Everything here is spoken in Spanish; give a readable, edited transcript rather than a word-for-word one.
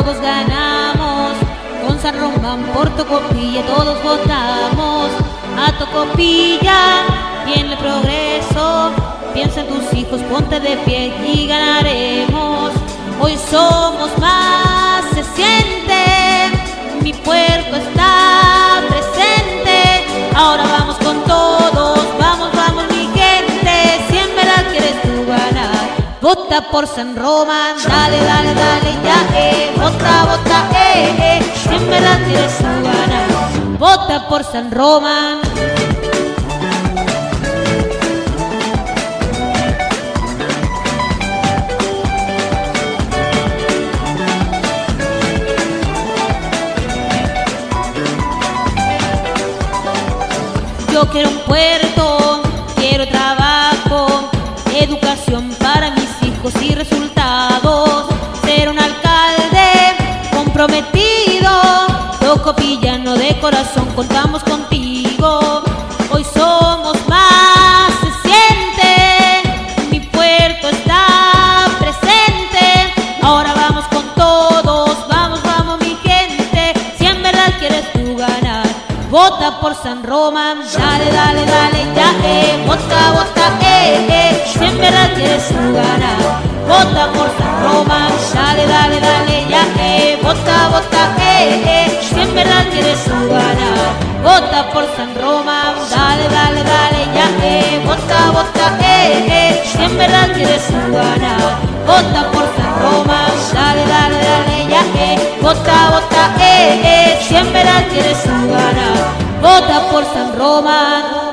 todos ganamos. Con San Román por Tocopilla todos votamos. A Tocopilla viene el progreso. Piensa en tus hijos, ponte de pie y ganaremos. Hoy somos más, se siente. Mi puerto está presente. Ahora vamos con todos, vamos, vamos mi gente. Si en verdad quieres tú ganar, vota por San Román. Dale, dale, dale, ya, vota, vota, Si en verdad quieres tú ganar, vota por San Román. Yo quiero un puerto, quiero trabajo, educación para mis hijos y resultados. Ser un alcalde comprometido, tocopillano de corazón, contamos contigo. Hoy somos más, se siente. Mi puerto está presente. Ahora vamos con todos, vamos, vamos mi gente. Si en verdad quieres tú ganar, vota por San Román. Dale, dale, dale, ya, vota, vota, Si en verdad quieres tú ganar, vota por San Román. Dale, dale, dale, ya, vota, vota, Si en verdad quieres tú ganar, vota por San Román. Dale, dale, dale, ya, vota, vota, Si en verdad quieres tú ganar, vota por San Román. Dale, dale, dale, ya, vota, vota, Si en verdad quieres tú ganar, vota por San Román.